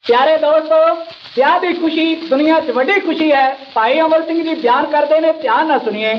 प्यारे दोस्तों, ब्याह की खुशी दुनिया च वड्डी खुशी है। भाई अमर सिंह जी बयान करते ने, ध्यान ना सुनिए।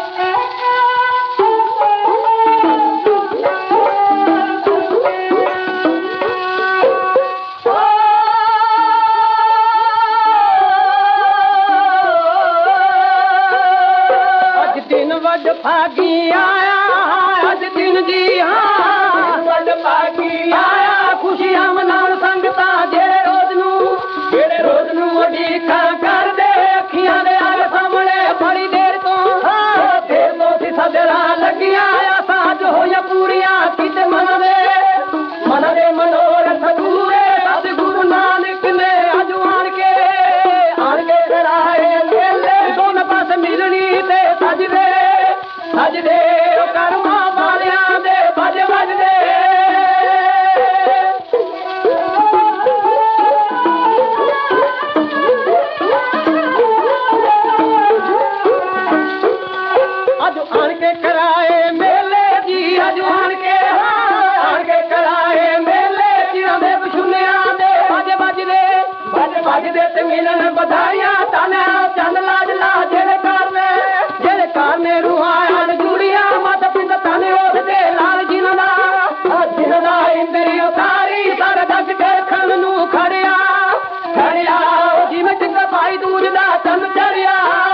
अज दिन वड भागी आया, अज दिन जी हाँ वड भागी आया। खुशियां मनाउण संगतां जेड़े रोज नूं उਡੀਕਾਂ ਕਰਦੇ, ਅੱਖੀਆਂ ਦੇ ਆगे ਸਾਹਮਣੇ बड़ी देर तो सी सजरा लगिया। आसां जो होया पूरियां किते मन दे मनोरथ पूरे। सतगुरु नानक ने अज आण के कराए मेले। दोनों पास मिलनी ते सजदे करमां वालियां दे बज बजदे। अज आण के कराए मेले जी, अज आण के कराए मेले। जिन्हां दे बछुनियां दे बज बजदे ते मिलन बधाइयां। ताना चंद लाज ला जेड़े कारने रूहां हल जुड़ियां। मत पिंड ताने उठदे लाल जिन्हां दा इंद्री उतारी। सर ढक के खण नूं खड़िया जिवें चंगा भाई दूज दा चंद चढ़िया।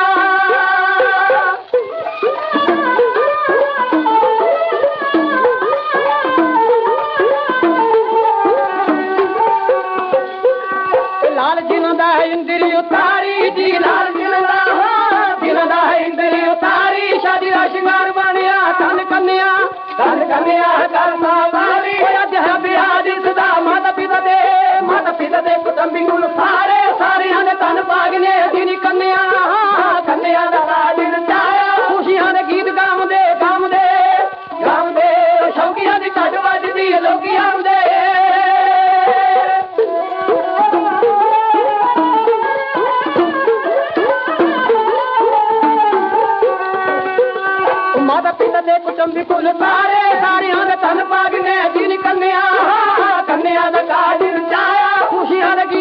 लाल जिन्हां दा इंद्री उतारी जी, लाल जिन्हां दा इंद्री उतारी। शादी दा शिंगार बनिया धन कन्या करना वाली। अज है ब्याह दिसदा माता पिता दे कुटुंबी गुण सारे सारियां दे धन भागने। जिनी कन्या दा राज रचाया। खुशियां दे गीत गावदे शौकियां दी ढड वजदी लोकी आउंदे। माता पिता दे कुटुंबी कुल सारे सारियां दे धन भागने। जिनी कन्या दा काज रचाया। खुशियां दे